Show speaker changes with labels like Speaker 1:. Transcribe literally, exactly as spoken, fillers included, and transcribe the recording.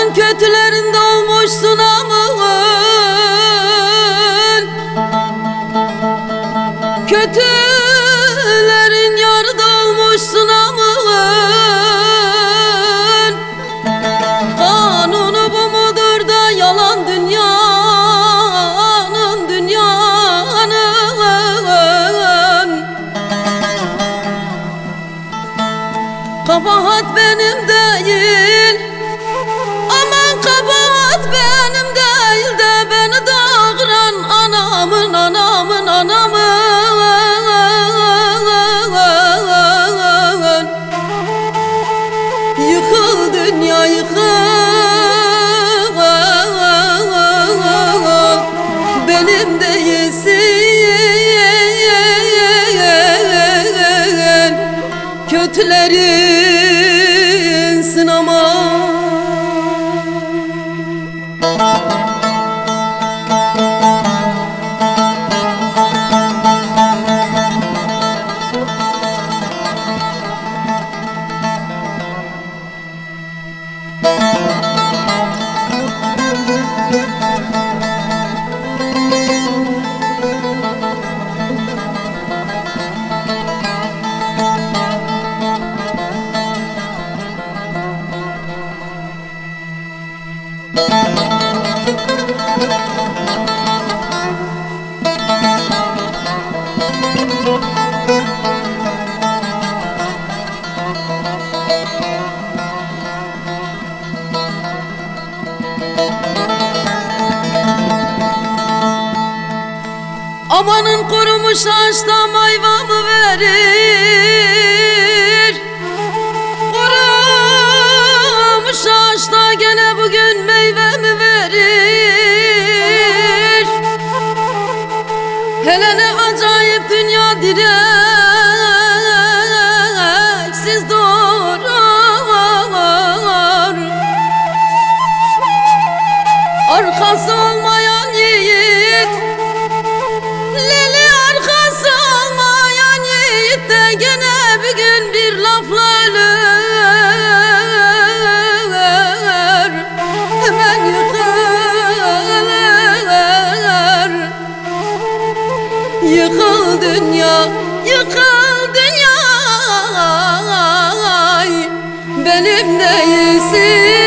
Speaker 1: kötülerin dolmuşsun amın, kötülerin yarı dolmuşsun amın. Kanunu bu mudur da yalan dünyanın, dünyanın. Kabahat benim değil, aman kabahat benim değil de beni doğuran anamın, anamın, anamın. Yıkıl dünya yıkıl, benim değilsin, kötülerinsin ama. Amanın kurumuş ağaçtan meyve mi verir? Kurumuş ağaçta gene bugün meyve mi verir? Hele ne acayip dünya direksiz durar. Arkası olmayan yiğit, lili arkası olmayan yiğit de gene bir gün bir lafla ölür. Hemen yıkılır. Yıkıl dünya, yıkıl dünya, benim değilsin.